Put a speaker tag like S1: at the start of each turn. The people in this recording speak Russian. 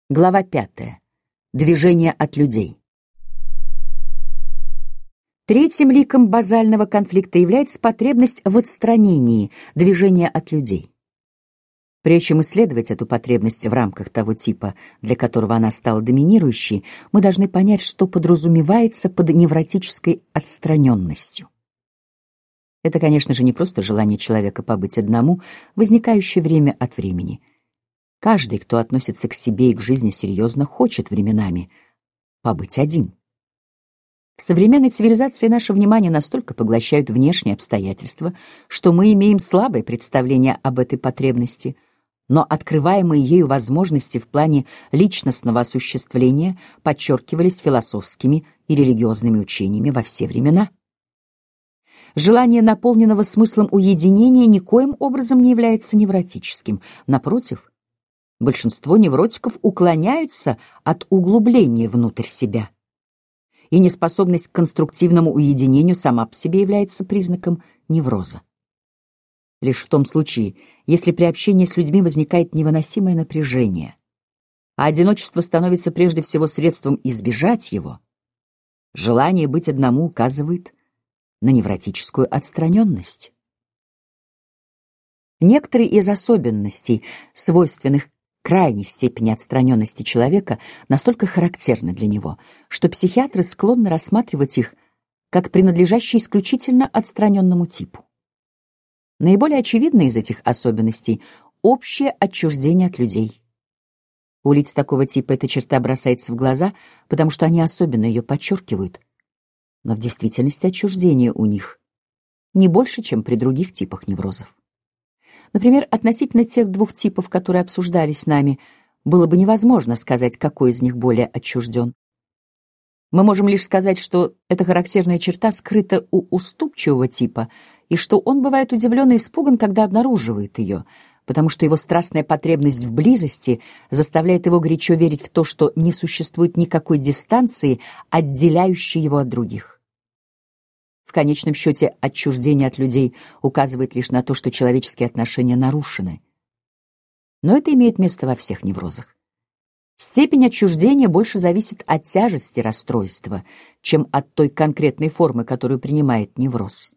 S1: Глава 5. Движение от людей. Третьим ликом базального конфликта является потребность в отстранении, движения от людей. Прежде чем исследовать эту потребность в рамках того типа, для которого она стала доминирующей, мы должны понять, что подразумевается под невротической отстраненностью. Это, конечно же, не просто желание человека побыть одному, возникающее время от времени. Каждый, кто относится к себе и к жизни серьезно, хочет временами побыть один. В современной цивилизации наше внимание настолько поглощают внешние обстоятельства, что мы имеем слабое представление об этой потребности, но открываемые ею возможности в плане личностного осуществления подчеркивались философскими и религиозными учениями во все времена. Желание наполненного смыслом уединения никоим образом не является невротическим. Напротив, большинство невротиков уклоняются от углубления внутрь себя. И неспособность к конструктивному уединению сама по себе является признаком невроза. Лишь в том случае, если при общении с людьми возникает невыносимое напряжение, а одиночество становится прежде всего средством избежать его, желание быть одному указывает на невротическую отстраненность. Некоторые из особенностей, свойственных крайней степени отстраненности человека, настолько характерны для него, что психиатры склонны рассматривать их как принадлежащие исключительно отстраненному типу. Наиболее очевидная из этих особенностей — общее отчуждение от людей. У лиц такого типа эта черта бросается в глаза, потому что они особенно ее подчеркивают. Но в действительности отчуждение у них не больше, чем при других типах неврозов. Например, относительно тех двух типов, которые обсуждались нами, было бы невозможно сказать, какой из них более отчужден. Мы можем лишь сказать, что эта характерная черта скрыта у уступчивого типа, и что он бывает удивлен и испуган, когда обнаруживает ее, потому что его страстная потребность в близости заставляет его горячо верить в то, что не существует никакой дистанции, отделяющей его от других. В конечном счете, отчуждение от людей указывает лишь на то, что человеческие отношения нарушены. Но это имеет место во всех неврозах. Степень отчуждения больше зависит от тяжести расстройства, чем от той конкретной формы, которую принимает невроз.